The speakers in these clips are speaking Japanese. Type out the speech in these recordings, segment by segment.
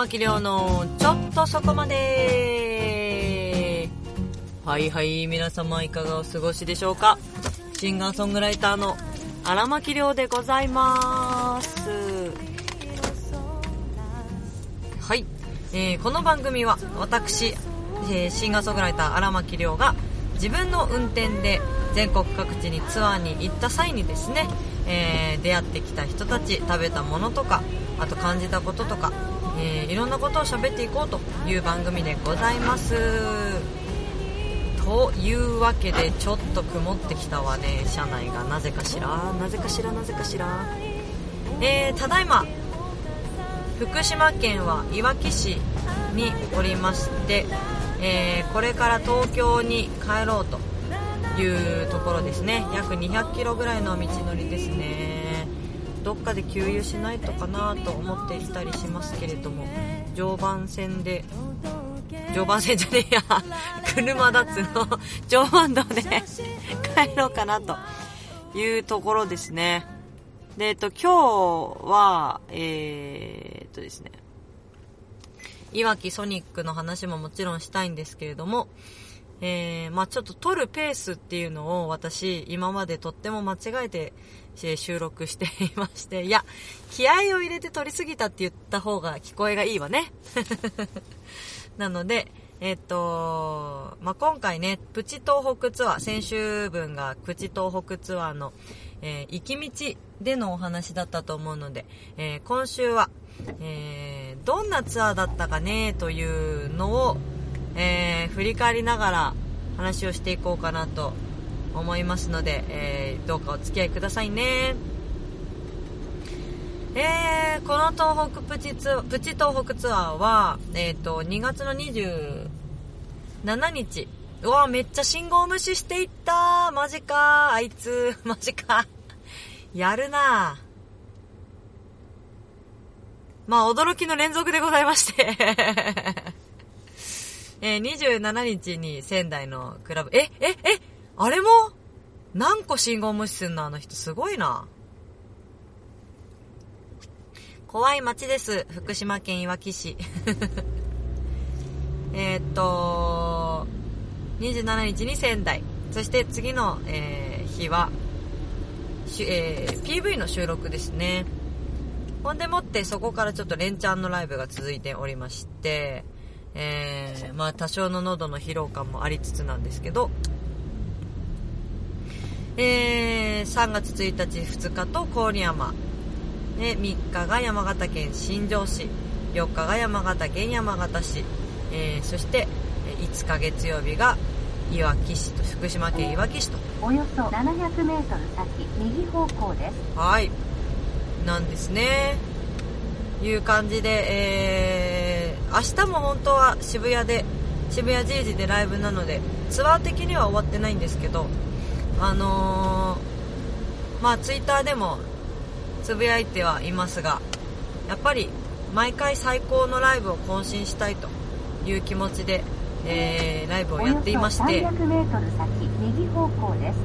巻亮のちょっとそこまで。はいはい、皆様いかがお過ごしでしょうか。シンガーソングライターの荒牧亮でございます。はい、この番組は私、シンガーソングライター荒牧亮が自分の運転で全国各地にツアーに行った際にですね、出会ってきた人たち、食べたものとか、あと感じたこととか、いろんなことを喋っていこうという番組でございます。というわけで、ちょっと曇ってきたわね、車内が。なぜかしら。ただいま福島県はいわき市におりまして、これから東京に帰ろうというところですね。約200キロぐらいの道のりですね。どっかで給油しないとかなと思っていたりしますけれども、常磐線じゃねえや車だつの常磐道で帰ろうかなというところですね。で、今日はですね、いわきソニックの話ももちろんしたいんですけれども、ちょっと撮るペースっていうのを私今までとっても間違えて収録していまして、いや、気合を入れて撮りすぎたって言った方が聞こえがいいわねなので今回ね、プチ東北ツアー、先週分がプチ東北ツアーの、行き道でのお話だったと思うので、今週は、どんなツアーだったかねというのを、振り返りながら話をしていこうかなと思いますので、どうかお付き合いくださいね。この東北プチ東北ツアーは、2月の27日。うわ、めっちゃ信号無視していった。マジか、あいつ。マジか。やるな。驚きの連続でございまして27日に仙台のクラブ、あれも何個信号無視すんの、あの人すごいな。怖い街です、福島県いわき市27日に仙台、そして次の、日は、PV の収録ですね。ほんでもってそこからちょっと連チャンのライブが続いておりまして、多少の喉の疲労感もありつつなんですけど、3月1日2日と郡山で、3日が山形県新庄市、4日が山形県山形市、そして5日月曜日がいわき市と、福島県いわき市と、 およそ700メートル先右方向です。 はい、なんですね。いう感じで、明日も本当は渋谷ジージでライブなので、ツアー的には終わってないんですけど、ツイッターでもつぶやいてはいますが、やっぱり毎回最高のライブを更新したいという気持ちで、ライブをやっていまして、 およそ300メートル先右方向です。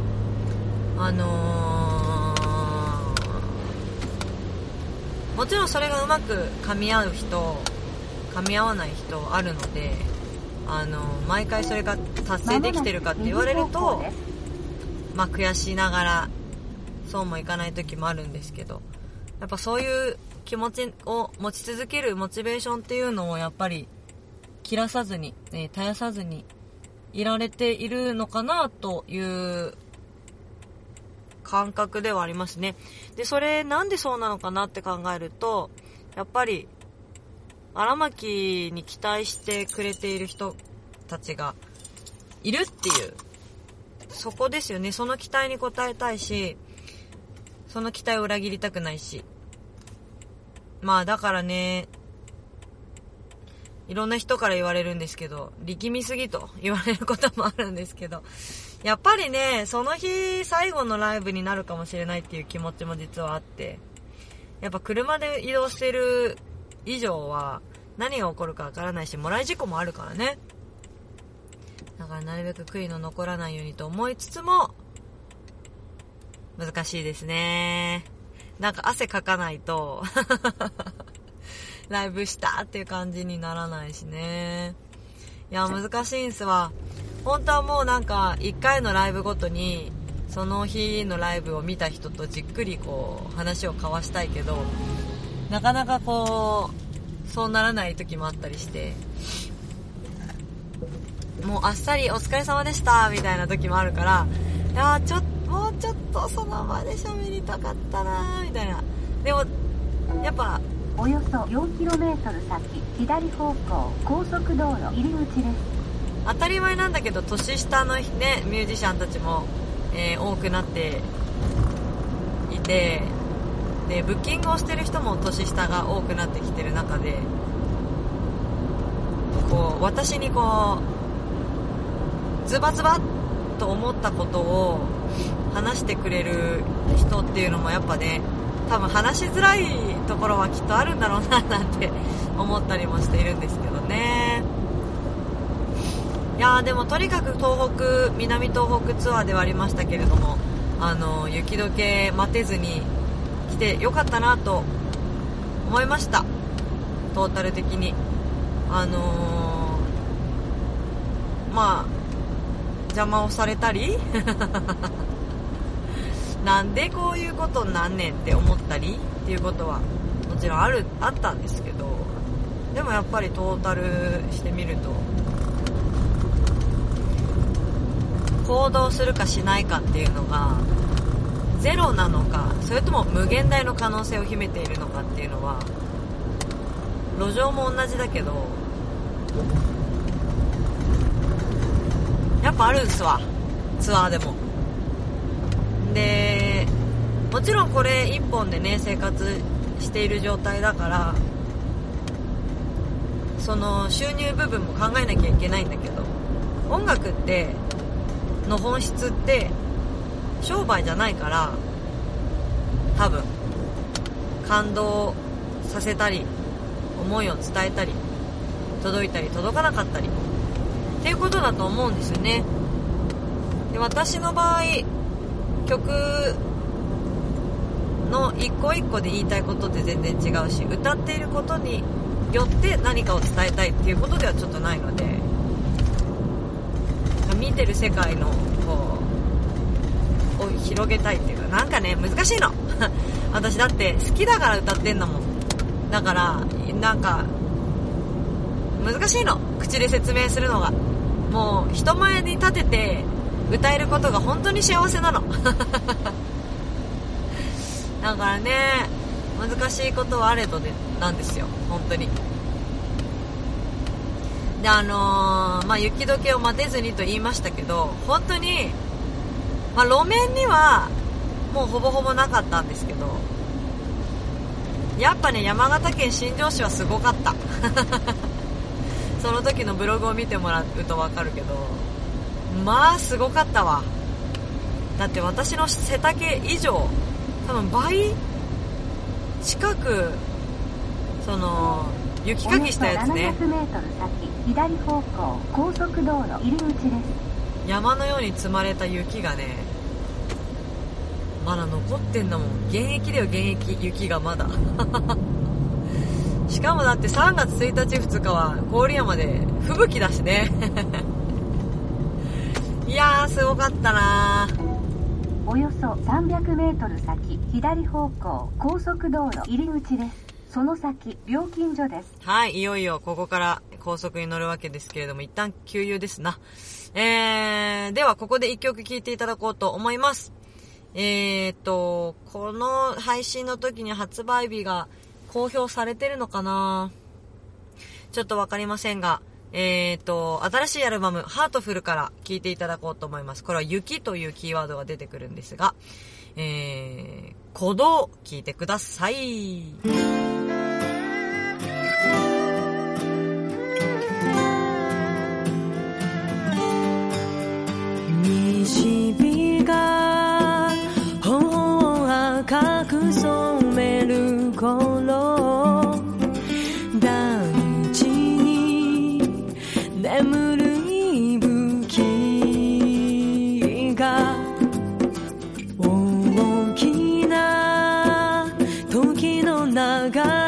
もちろんそれがうまく噛み合う人、噛み合わない人あるので、毎回それが達成できてるかって言われると、悔しいながらそうもいかない時もあるんですけど、やっぱそういう気持ちを持ち続けるモチベーションっていうのをやっぱり切らさずに、絶やさずにいられているのかなという感覚ではありますね。で、それなんでそうなのかなって考えると、やっぱり荒牧に期待してくれている人たちがいるっていう、そこですよね。その期待に応えたいし、その期待を裏切りたくないし、だからね、いろんな人から言われるんですけど、力みすぎと言われることもあるんですけど、やっぱりね、その日最後のライブになるかもしれないっていう気持ちも実はあって、やっぱ車で移動してる以上は何が起こるかわからないし、もらい事故もあるからね。だからなるべく悔いの残らないようにと思いつつも、難しいですね。なんか汗かかないとライブしたっていう感じにならないしね。いや難しいんすわ。本当はもうなんか1回のライブごとにその日のライブを見た人とじっくりこう話を交わしたいけど、なかなかこうそうならない時もあったりして、もうあっさりお疲れ様でしたみたいな時もあるから、いやもうちょっとその場で喋りたかったなみたいな。でもやっぱおよそ 4km 先左方向高速道路入り口です。 当たり前なんだけど年下の、ね、ミュージシャンたちも、多くなっていて、でブッキングをしてる人も年下が多くなってきてる中で、こう私にこうズバズバッと思ったことを話してくれる人っていうのもやっぱね、多分話しづらいところはきっとあるんだろうななんて思ったりもしているんですけどね。いやでもとにかく南東北ツアーではありましたけれども、雪解け待てずに来てよかったなと思いました。トータル的にまあ邪魔をされたりなんでこういうことになんねんって思ったりっていうことはもちろんあったんですけど、でもやっぱりトータルしてみると行動するかしないかっていうのがゼロなのか、それとも無限大の可能性を秘めているのかっていうのは、路上も同じだけどやっぱあるんすわ、ツアーでも。でもちろんこれ一本でね生活している状態だから、その収入部分も考えなきゃいけないんだけど、音楽っての本質って商売じゃないから、多分感動させたり思いを伝えたり届いたり届かなかったりっていうことだと思うんですよね。で私の場合曲の一個一個で言いたいことって全然違うし、歌っていることによって何かを伝えたいっていうことではちょっとないので、見てる世界のこうを広げたいっていうか、なんかね難しいの私だって好きだから歌ってんだもん。だからなんか難しいの、口で説明するのが。もう人前に立てて歌えることが本当に幸せなのだからね、難しいことはあれどでなんですよ本当に。で雪解けを待てずにと言いましたけど、本当に、路面にはもうほぼほぼなかったんですけど、やっぱね山形県新庄市はすごかったその時のブログを見てもらうと分かるけど、まあすごかったわ。だって私の背丈以上、多分倍近くその雪かきしたやつね、 700メートル先左方向高速道路入り口です。 山のように積まれた雪がねまだ残ってんだもん。現役だよ現役、雪がまだしかもだって3月1日2日は郡山で吹雪だしねいやーすごかったな。 およそ300メートル先左方向高速道路入り口です。その先料金所です。 はい、いよいよここから高速に乗るわけですけれども、一旦給油ですな。ではここで一曲聴いていただこうと思います。この配信の時に発売日が公表されてるのかな、ちょっとわかりませんが、新しいアルバムハートフルから聴いていただこうと思います。これは雪というキーワードが出てくるんですが、鼓動聴いてください。西日が頬を赤く染める頃、大地に眠る息吹が大きな時の流れ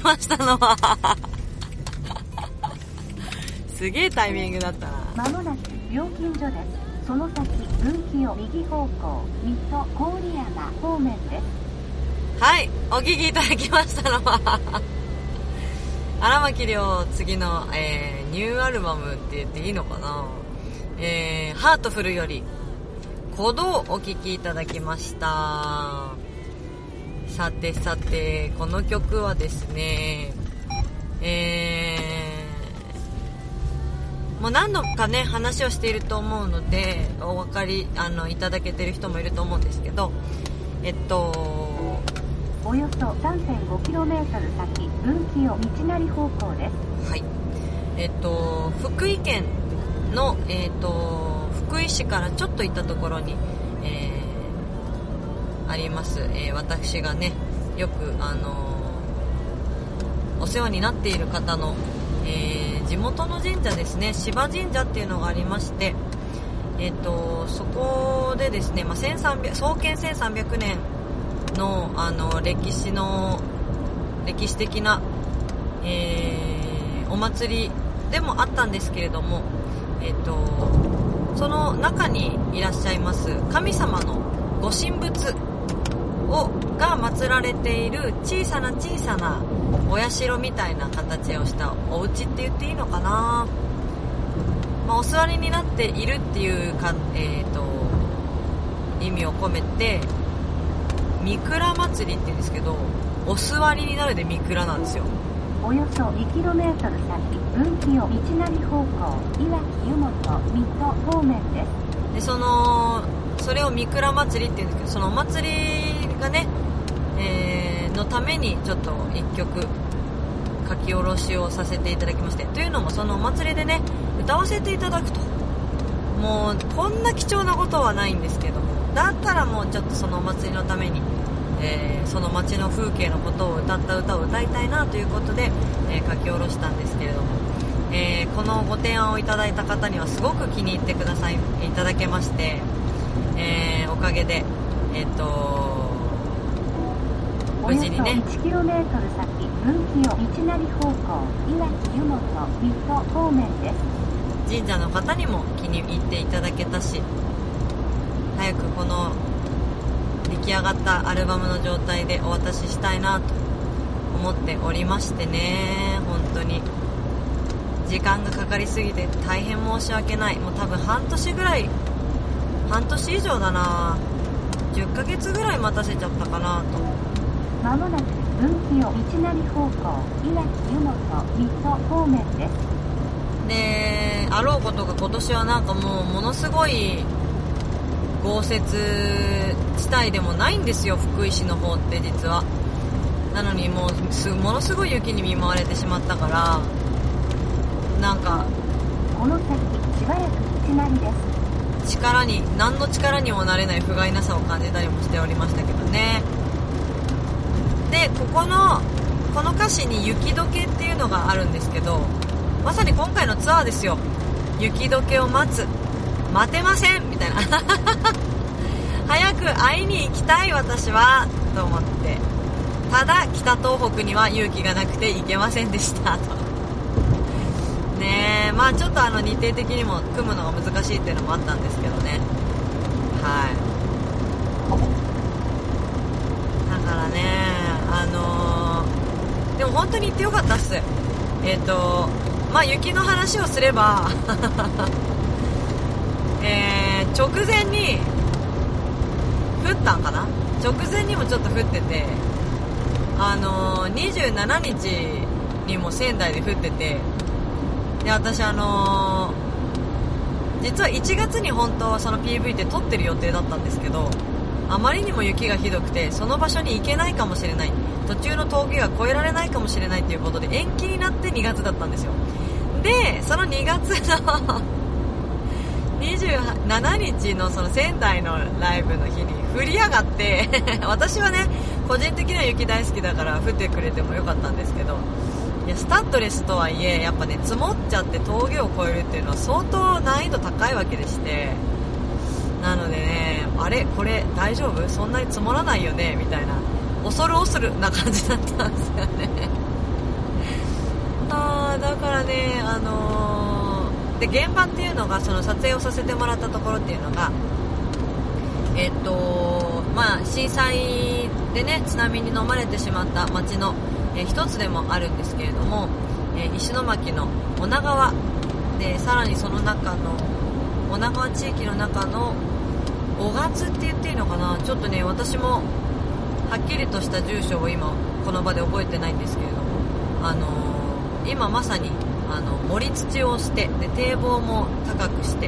ましたのはすげえタイミングだったな。 まもなく料金所です。その先分岐を右方向水戸郡山方面です。 はい、お聞きいただきましたのは荒牧亮次の、ニューアルバムって言っていいのかな、ハートフルより鼓動をお聴きいただきました。さてさて、この曲はですね、もう何度かね話をしていると思うのでお分かりいただけてる人もいると思うんですけど、 およそ 3.5km 先分岐を道成方向です。 はい、福井県の、福井市からちょっと行ったところに、あります、私がねよくお世話になっている方の、地元の神社ですね、芝神社っていうのがありまして、そこでですね、創建1300年の、歴史的な、お祭りでもあったんですけれども、その中にいらっしゃいます神様のご神仏が祀られている小さなお社みたいな形をしたお家って言っていいのかな、お座りになっているっていうか、意味を込めて三倉祭りって言うんですけど、お座りになるで三倉なんですよ。 およそ 2km 先分岐を道成方向いわき湯本水戸方面です。 でそれを三倉祭りって言うんですけど、そのお祭りがね、のためにちょっと一曲書き下ろしをさせていただきまして、というのもそのお祭りでね歌わせていただくと、もうこんな貴重なことはないんですけども、だったらもうちょっとそのお祭りのために、その街の風景のことを歌った歌を歌いたいなということで、書き下ろしたんですけれども、このご提案をいただいた方にはすごく気に入っていただけまして、おかげで無事にね、 およそ 1km 先分岐を道成方向いわき湯本水戸方面です。 神社の方にも気に入っていただけたし、早くこの出来上がったアルバムの状態でお渡ししたいなと思っておりましてね、本当に時間がかかりすぎて大変申し訳ない。もう多分半年以上だな、10ヶ月ぐらい待たせちゃったかなと。 まもなく分岐を道成方向いわき湯本水戸方面です。 で、あろうことが今年はなんかもうものすごい豪雪地帯でもないんですよ、福井市の方って実は。なのにものすごい雪に見舞われてしまったから、なんかこの先しばらく道なりです。 何の力にもなれない不甲斐なさを感じたりもしておりましたけどね。で、この歌詞に雪解けっていうのがあるんですけど、まさに今回のツアーですよ。雪解けを待てませんみたいな早く会いに行きたい私はと思って、ただ北東北には勇気がなくて行けませんでしたとね。ちょっと日程的にも組むのが難しいっていうのもあったんですけどね。はい、だからね、でも本当に行ってよかったっす。雪の話をすれば直前に降ったんかな、直前にもちょっと降ってて、27日にも仙台で降ってて、で私実は1月に本当はその PV って撮ってる予定だったんですけど、あまりにも雪がひどくてその場所に行けないかもしれない、途中の峠が越えられないかもしれないということで延期になって2月だったんですよ。でその2月の27日のその仙台のライブの日に降りやがって私はね個人的には雪大好きだから降ってくれてもよかったんですけど、いやスタッドレスとはいえやっぱね積もっちゃって峠を越えるっていうのは相当難易度高いわけでして、なのでね、あれこれ大丈夫、そんなに積もらないよねみたいな恐る恐るな感じだったんですよねだからね、で現場っていうのが、その撮影をさせてもらったところっていうのが、震災でね、津波に飲まれてしまった町の、一つでもあるんですけれども、石巻の女川で、さらにその中の女川地域の中の雄勝って言っていいのかな、ちょっとね私もはっきりとした住所を今この場で覚えてないんですけれども、今まさに盛り土をして、で堤防も高くして、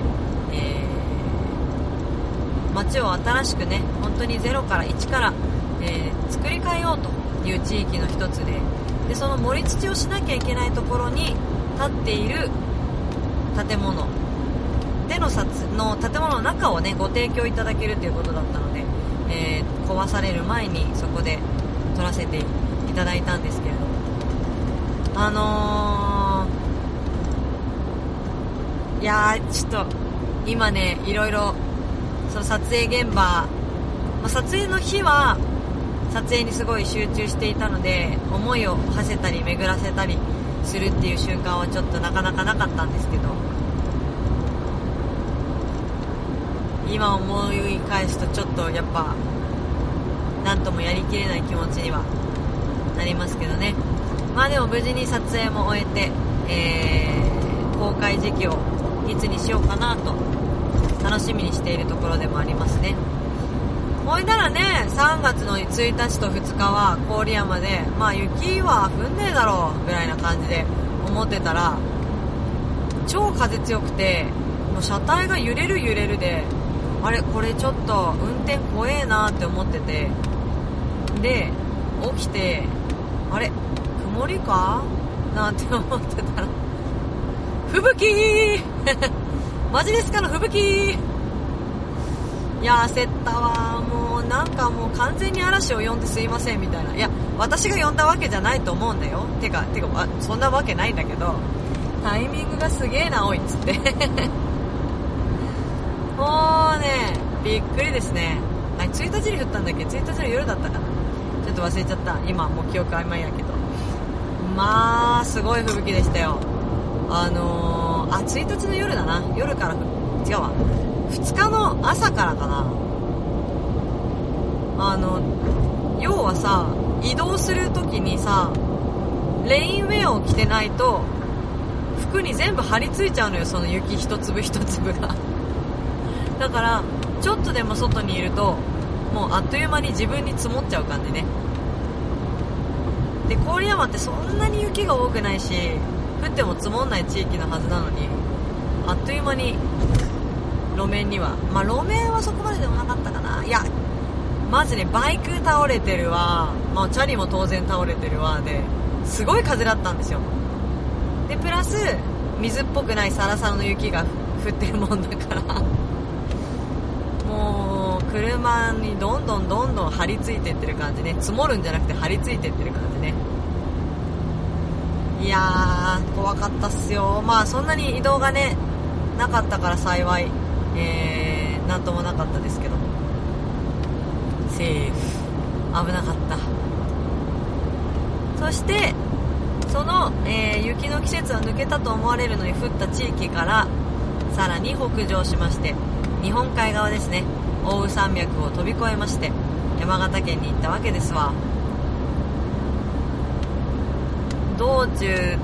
町を新しくね、本当に0から1から、作り変えようという地域の一つで、その盛り土をしなきゃいけないところに建っている建物での建物の中をねご提供いただけるということだったので、壊される前にそこで撮らせていただいたんですけれども、いやー、ちょっと今ね、いろいろその撮影現場、撮影の日は撮影にすごい集中していたので、思いを馳せたり巡らせたりするっていう瞬間はちょっとなかなかなかったんですけど、今思い返すとちょっとやっぱなんともやりきれない気持ちにはなりますけどね。でも無事に撮影も終えて、公開時期をいつにしようかなと楽しみにしているところでもありますね。ほいだらね、3月の1日と2日は郡山で、雪は降んねえだろうぐらいな感じで思ってたら、超風強くて、もう車体が揺れるで、あれこれちょっと運転怖えなって思ってて、で起きて、あれ曇りかなんて思ってたら、吹雪マジですかの吹雪。いや焦ったわ。もうなんかもう完全に嵐を呼んですいませんみたいな。いや私が呼んだわけじゃないと思うんだよ。てかそんなわけないんだけど、タイミングがすげえなおいっつってもうねびっくりですね。1日に降ったんだっけ、1日の夜だったかな、ちょっと忘れちゃった。今もう記憶曖昧やけど、すごい吹雪でしたよ。1日の夜だな、夜から違うわ、2日の朝からかな。要はさ、移動するときにさ、レインウェアを着てないと服に全部張り付いちゃうのよ、その雪一粒一粒がだからちょっとでも外にいるともうあっという間に自分に積もっちゃう感じね。で郡山ってそんなに雪が多くないし、降っても積もんない地域のはずなのに、あっという間に路面には、路面はそこまででもなかったかな。いやまずね、バイク倒れてるわ、チャリも当然倒れてるわですごい風だったんですよ。でプラス水っぽくないサラサラの雪が降ってるもんだからもう車にどんどん張り付いてってる感じね。積もるんじゃなくて張り付いてってる感じね。いやー怖かったっすよ。そんなに移動がねなかったから幸い、なんともなかったですけど、セーフ、危なかった。そしてその、雪の季節は抜けたと思われるのに降った地域からさらに北上しまして、日本海側ですね、奥羽山脈を飛び越えまして山形県に行ったわけですわ。道中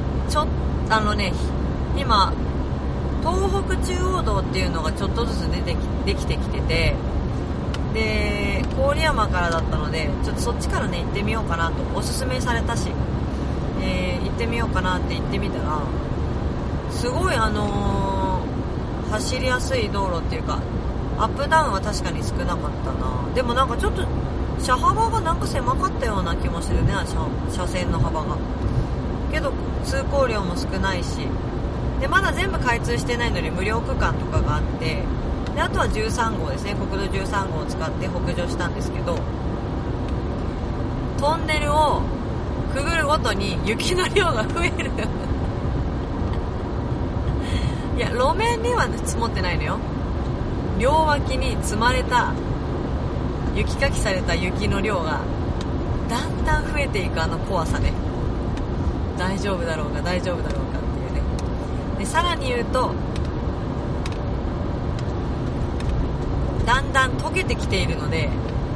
今東北中央道っていうのがちょっとずつできてきてて、で郡山からだったのでちょっとそっちからね行ってみようかなとおすすめされたし、行ってみようかなって行ってみたら、すごい走りやすい道路っていうか、アップダウンは確かに少なかったな。でもなんかちょっと車幅がなんか狭かったような気もするね、車線の幅が。けど通行量も少ないし、でまだ全部開通してないのに無料区間とかがあって、であとは13号ですね、国道13号を使って北上したんですけど、トンネルをくぐるごとに雪の量が増えるいや路面には積もってないのよ。両脇に積まれた雪かきされた雪の量がだんだん増えていく、怖さね。 大丈夫だろうかっていうね。でさらに言うと、だんだん溶けてきているので、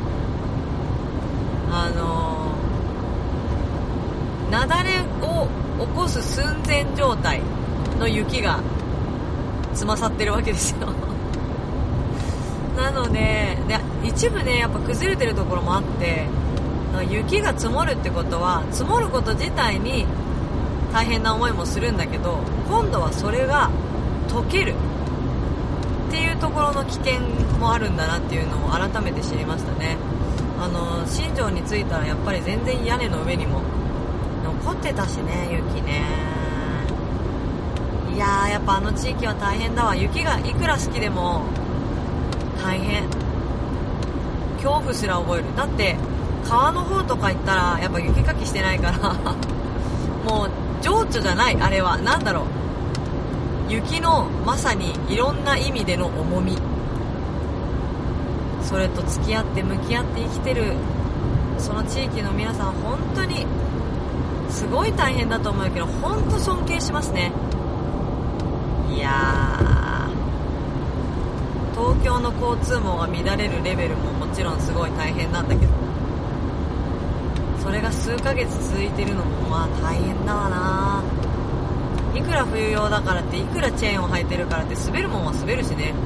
雪崩を起こす寸前状態の雪が積まさってるわけですよなので、一部ねやっぱ崩れてるところもあって、雪が積もるってことは積もること自体に大変な思いもするんだけど、今度はそれが溶けるっていうところの危険もあるんだなっていうのを改めて知りましたね。新庄に着いたらやっぱり全然屋根の上にも残ってたしね、雪ね。いやー、やっぱあの地域は大変だわ。雪がいくら好きでも大変、恐怖すら覚える。だって川の方とか行ったらやっぱ雪かきしてないからもう情緒じゃない、あれはなんだろう、雪のまさにいろんな意味での重み、それと付き合って向き合って生きてるその地域の皆さん、本当にすごい大変だと思うけど、本当尊敬しますね。いやー、東京の交通網が乱れるレベルももちろんすごい大変なんだけど、それが数ヶ月続いてるのもまあ大変だわな。いくら冬用だからって、いくらチェーンを履いてるからって滑るもんは滑るしね。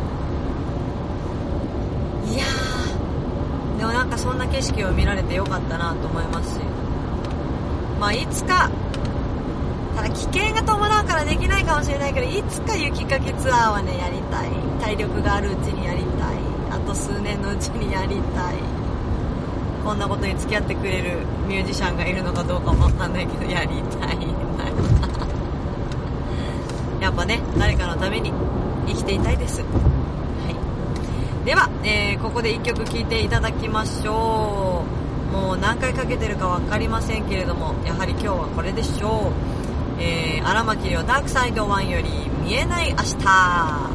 いやー、でもなんかそんな景色を見られてよかったなと思いますし、まあいつか、ただ危険が伴うからできないかもしれないけど、いつか雪かきツアーはねやりたい。体力があるうちにやりたい。あと数年のうちにやりたい。こんなことに付き合ってくれるミュージシャンがいるのかどうかもわかんないけど、やりたいやっぱね、誰かのために生きていたいです。はい。では、ここで一曲聴いていただきましょう。もう何回かけてるか分かりませんけれども、やはり今日はこれでしょう。荒牧亮ダークサイド1より見えない明日。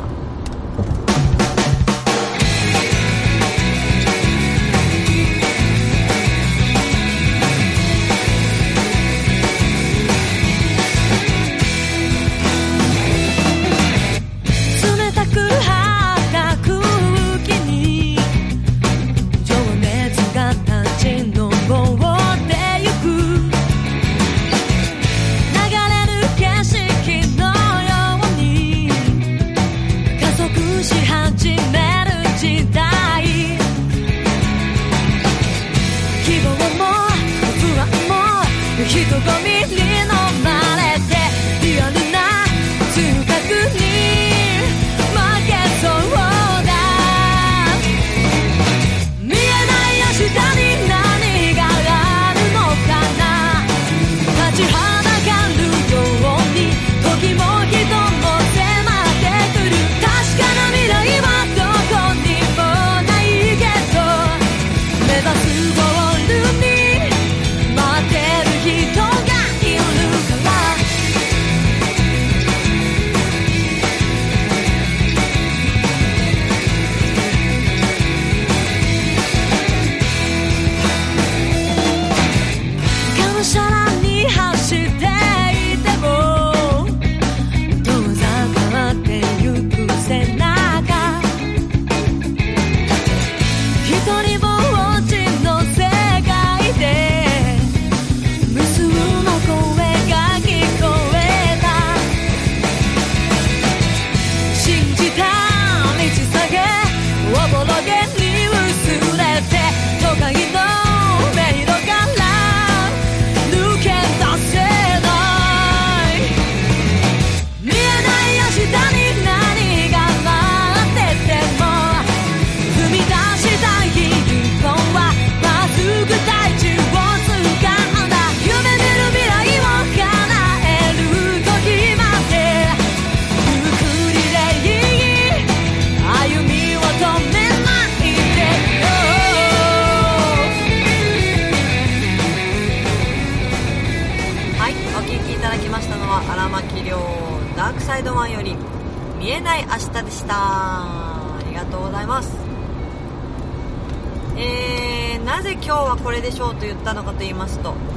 ダークサイド1より見えない明日でした。ありがとうございます。なぜ今日はこれでしょうと言ったのかと言いますと、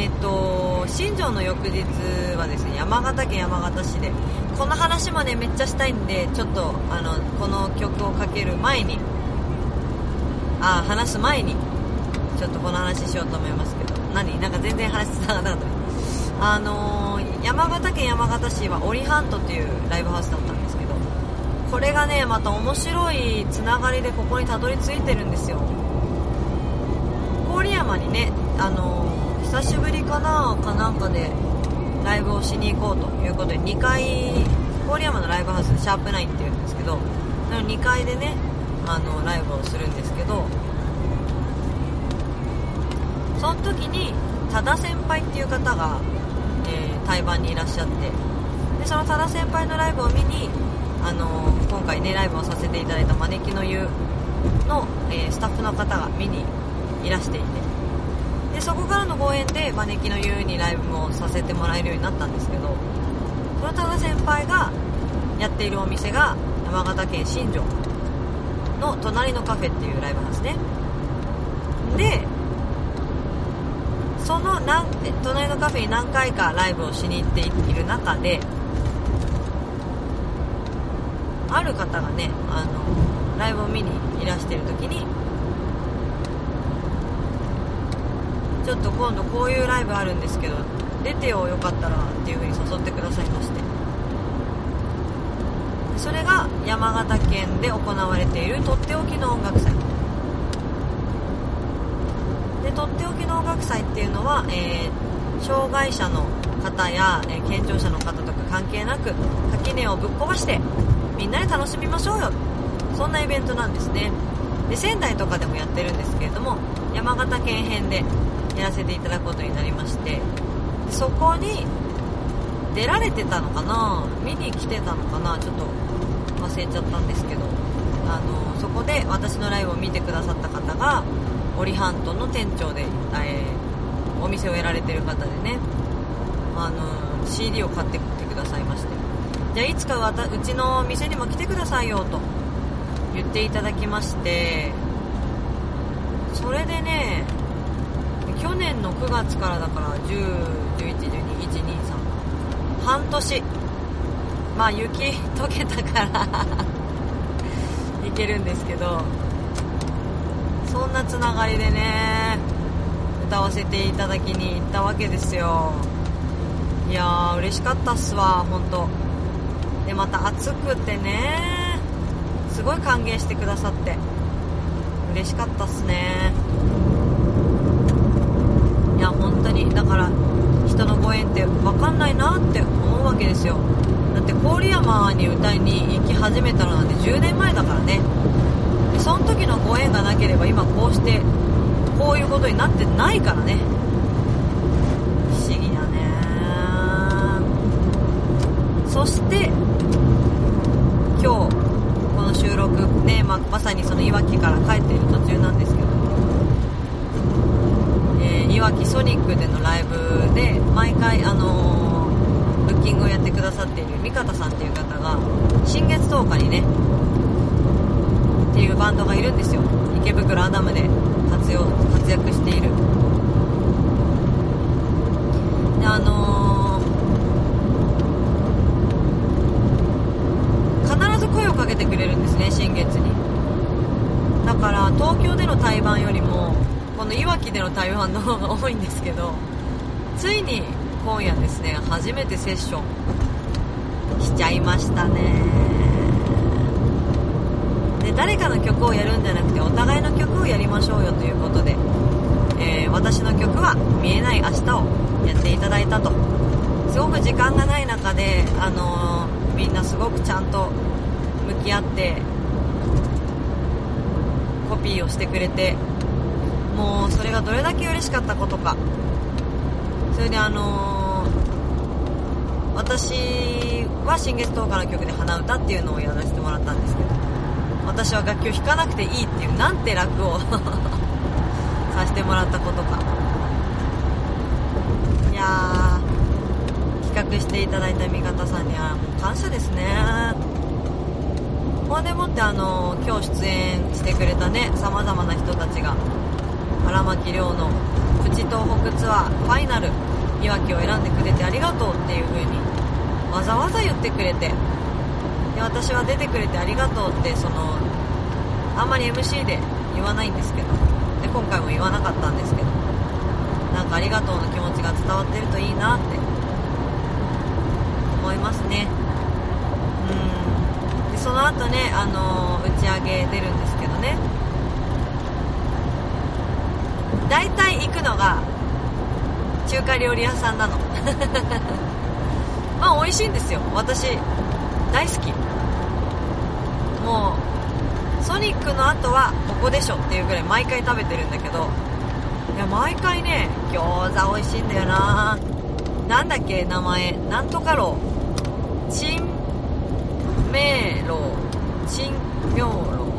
新庄の翌日はですね、山形県山形市で、この話もねめっちゃしたいんで、ちょっとこの曲をかける前に話す前にちょっとこの話しようと思いますけど、なんか全然話つながらなかった。山形県山形市はオリハントっていうライブハウスだったんですけど、これがねまた面白いつながりでここにたどり着いてるんですよ。郡山にね久しぶりかなんかでライブをしに行こうということで、2回郡山のライブハウスでシャープナインっていうんですけど、その2階でねライブをするんですけど、その時に多田先輩っていう方が、対バンにいらっしゃって、でその多田先輩のライブを見に今回ねライブをさせていただいた招きの湯の、スタッフの方が見にいらしていて、でそこからのご縁で招きの湯にライブもさせてもらえるようになったんですけど、その多田先輩がやっているお店が山形県新庄の隣のカフェっていうライブハウスね。でその隣のカフェに何回かライブをしに行っている中で、ある方がねライブを見にいらしている時に、ちょっと今度こういうライブあるんですけど出てよ、よかったらっていう風に誘ってくださいまして、それが山形県で行われているとっておきの音楽祭で、とっておきの音楽祭っていうのは、障害者の方や、健常者の方とか関係なく垣根をぶっ壊してみんなで楽しみましょうよ、そんなイベントなんですね。で仙台とかでもやってるんですけれども、山形県編でやらせていただくことになりまして、そこに出られてたのかな、見に来てたのかな、ちょっと忘れちゃったんですけど、そこで私のライブを見てくださった方がオリハントの店長で、お店をやられてる方でね、CD を買ってきてくださいまして、じゃあいつかうちの店にも来てくださいよと言っていただきまして、それでね去年の9月からだから10、11、12、1、2、3半年、まあ雪溶けたからいけるんですけど、そんなつながりでね歌わせていただきに行ったわけですよ。いやー嬉しかったっすわ、本当で、また暑くてねすごい歓迎してくださって嬉しかったっすね。いや本当にだから人のご縁って分かんないなって思うわけですよ。だって郡山に歌いに行き始めたのなんて10年前だからね。でその時のご縁がなければ今こうしてこういうことになってないからね。不思議だね。そして今日この収録ね、まさにそのいわきから帰っている途中なんですけど、いわきソニックでのライブで毎回ブッキングをやってくださっている三方さんっていう方が新月10日にねっていうバンドがいるんですよ。池袋アダムで活躍している。で必ず声をかけてくれるんですね、新月に。だから東京での対バンよりもこのいわきでの対バンの方が多いんですけど、ついに今夜ですね初めてセッションしちゃいましたね。で誰かの曲をやるんじゃなくてお互いの曲をやりましょうよということで、私の曲は見えない明日をやっていただいたと。すごく時間がない中で、みんなすごくちゃんと向き合ってコピーをしてくれて、もうそれがどれだけ嬉しかったことか。それで私は新月10日の曲で鼻歌っていうのをやらせてもらったんですけど、私は楽器を弾かなくていいっていうなんて楽をさせてもらったことか。いやー企画していただいた味方さんにはもう感謝ですね。ほんでもって今日出演してくれたね様々な人たちが荒牧亮のププチ東北ツアーファイナルいわきを選んでくれてありがとうっていう風にわざわざ言ってくれて、で私は出てくれてありがとうってあんまり MC で言わないんですけど、で今回も言わなかったんですけど、なんかありがとうの気持ちが伝わってるといいなって思いますね。でその後ね、打ち上げ出るんですけどね、だいたい行くのが中華料理屋さんなのまあ美味しいんですよ、私大好き。もうソニックの後はここでしょっていうぐらい毎回食べてるんだけど、いや毎回ね餃子美味しいんだよな。なんだっけ名前、なんとかろう、チンメイロー、チンミョウロ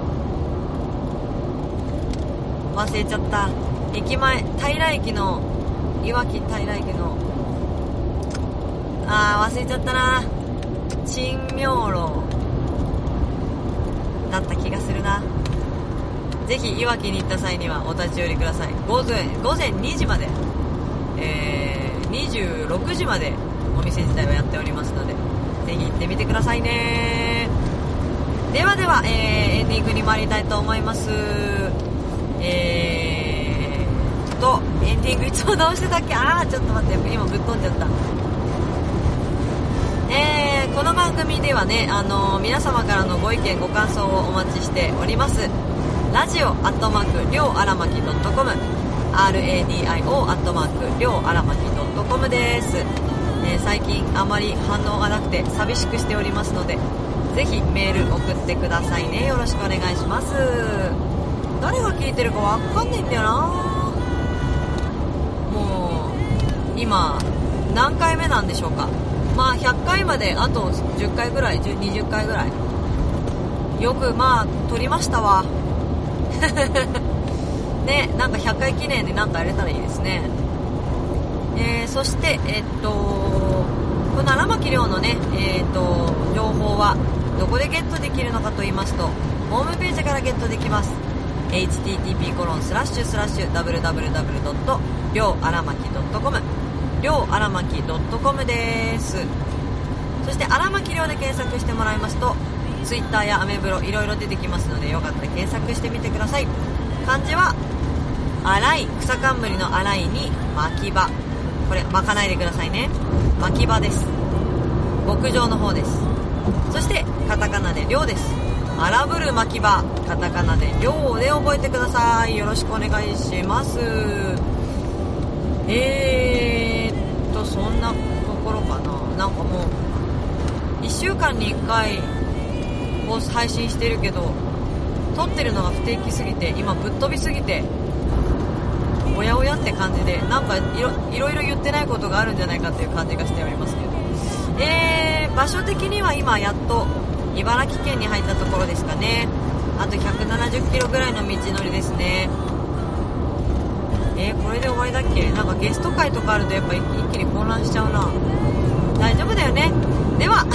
ー、忘れちゃった。駅前、平駅のいわき平駅の忘れちゃったな。チンミョウローだった気がするな。ぜひいわきに行った際にはお立ち寄りください。午前2時まで、26時までお店自体はやっておりますので、ぜひ行ってみてくださいね。ではでは、エンディングに参りたいと思います。エンディングいつもどうしてたっけ。ちょっと待って、今ぶっ飛んじゃった。この番組ではね、皆様からのご意見ご感想をお待ちしております。ラジオ@りょうあらまき.com、 radio@ りょうあらまき.com です。最近あまり反応がなくて寂しくしておりますので、ぜひメール送ってくださいね。よろしくお願いします。誰が聞いてるかわかんないんだよな。もう今何回目なんでしょうか。まあ100回まであと10回ぐらい、20回ぐらい、よく撮りましたわね、なんか100回記念でなんかやれたらいいですね。そしてこの荒牧亮のね、情報はどこでゲットできるのかと言いますと、ホームページからゲットできます。http://www. りょうあらまき .com、 りょうあらまき .com です。そして荒牧亮で検索してもらいますと、ツイッターやアメブロいろいろ出てきますので、よかったら検索してみてください。漢字は荒い、草冠の荒いに巻き場、これ巻かないでくださいね。巻き場です。牧場の方です。そしてカタカナで亮です。荒ぶる巻き場、カタカナで亮で覚えてください。よろしくお願いします。そんなところかな。なんかもう1週間に1回配信してるけど、撮ってるのが不定期すぎて、今ぶっ飛びすぎておやおやって感じで、なんかいろいろ言ってないことがあるんじゃないかっていう感じがしておりますけど、場所的には今やっと茨城県に入ったところですかね。あと170キロぐらいの道のりですね。これで終わりだっけ。なんかゲスト会とかあるとやっぱ一気に混乱しちゃうな。大丈夫だよね。では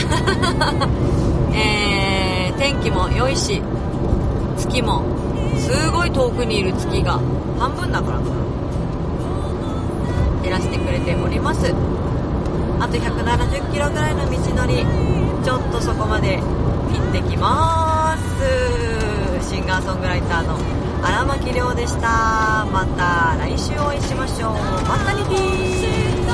天気も良いし、月もすごい遠くにいる月が半分だから照らしてくれております。あと170キロぐらいの道のり、ちょっとそこまで行ってきます。シンガーソングライターの荒牧亮でした。また来週お会いしましょう。またねー。